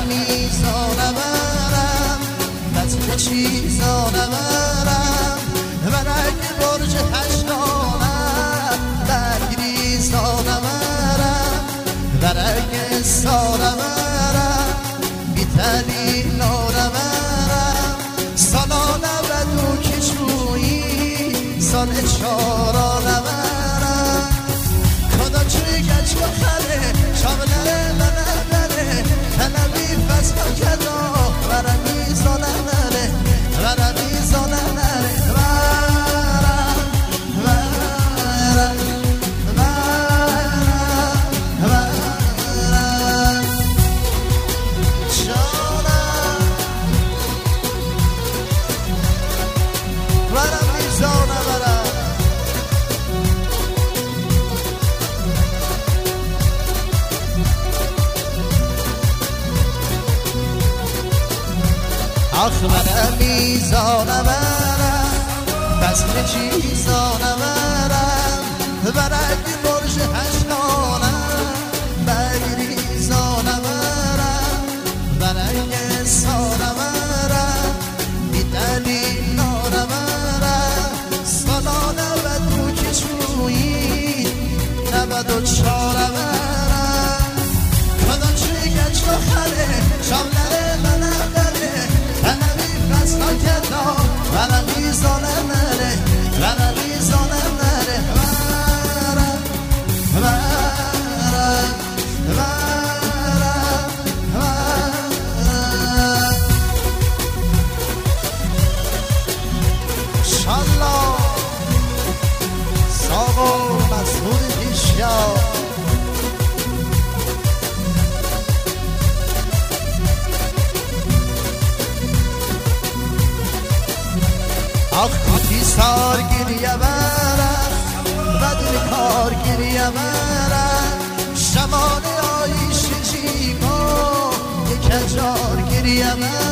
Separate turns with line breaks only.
میزانم برم بطر چیزانم برم ورنگ برج هشتانم برگریزانم برم ورنگ سانم برم بیتلی نانم برم سالانم بدو کشویی سال چارانم برم کدا چوی گچ بخره شاملره منبره تنبی فسخ کدا ورمی زانمره ورمی زانمره ورم ورم ورم ورم جانم ورمی زانمره آخ من میزانم برم بسم چیزانم برم ورنگ برج هشتانم بگریزانم برم ورنگ سانم برم بی دلیل نانم برم سالانم بدو کشویی 94 برم کدا چوی گچ بخره شاملره منم ورمی زانم نره ورمی زانم نره ورم ورم ورم ورم شالله ساقو مسعود پیشیا آخ کتی سار گریه برم بدون کار گریه برم شمان آیش جیگو یک هجار گریه برم